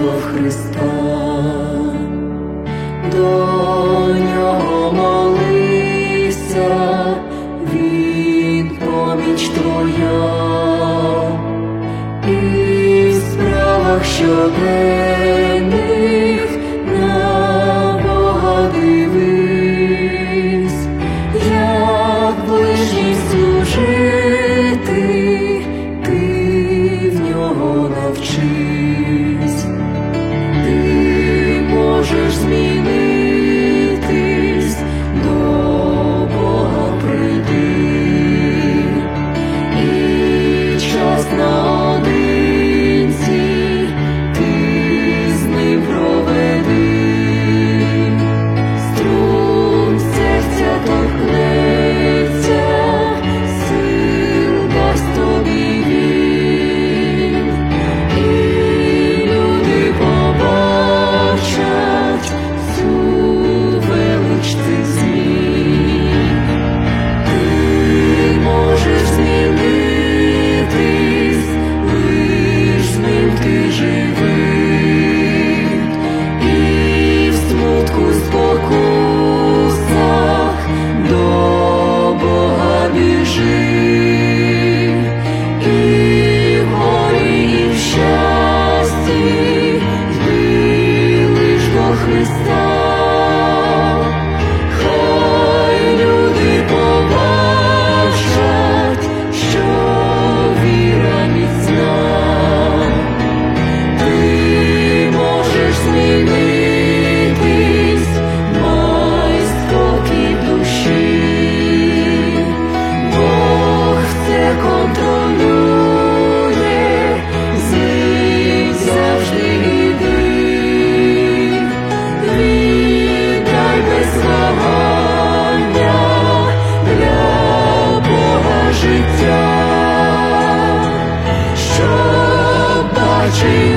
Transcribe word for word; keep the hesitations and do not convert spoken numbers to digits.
любов Христа. До Нього молися, Він поміч твоя, і в справах щоденних на Бога дивись, як ближній служити, ти в Нього навчись. Ти можеш змінитись, до Бога прийди, і час наодинці ти з ним проведи. Струн серця торкнеться, сил дасть тобі він, і люди побачать всю велич цих змін. Ти можеш змінитись, лиш з ним ти живи, і в смутку, спокусах до Бога біжи, і в горі, і в щасті йди лиш до Христа. Хай люди побачать, що віра міцна. Ти можеш змінитись, май спокій в душі. Бог все контролює, з ним завжди йди. Віддай без вагання для Бога життя, щоб бачити